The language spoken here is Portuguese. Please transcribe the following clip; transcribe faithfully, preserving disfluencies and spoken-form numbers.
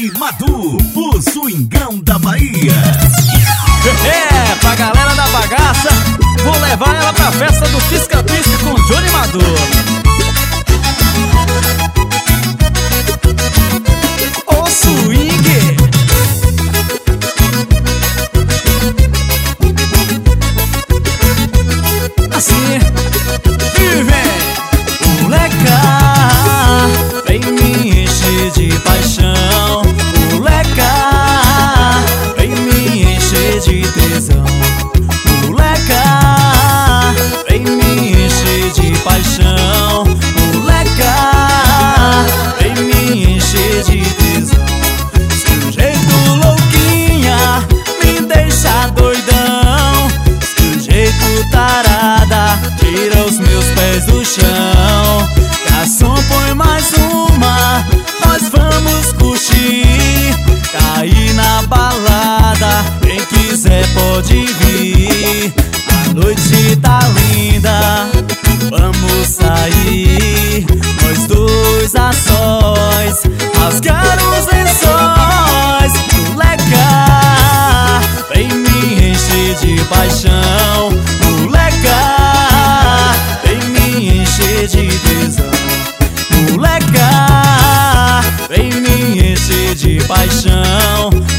Johnny Madu, o swingão da Bahia. É, pra galera da bagaça, vou levar ela pra festa do Pisca-Pisca com Johnny Madu. O swing. Assim, e vem o leca, vem me encher de paixão. O leca, vem me encher de tesão. O leca, vem me encher de paixão. O leca, vem me encher de tesão. Seu jeito louquinha me deixa doidão. Seu jeito tarada tira os meus pés do chão. Garçom, põe mais uma, nós vamos curtir. Cair na balada, quem quiser pode vir. A noite tá linda, vamos sair. Nós dois a sós, rasgar os lençóis. Moleca, vem me encher de paixão. Moleca, vem me encher de tesão. Moleca, vem me encher de paixão.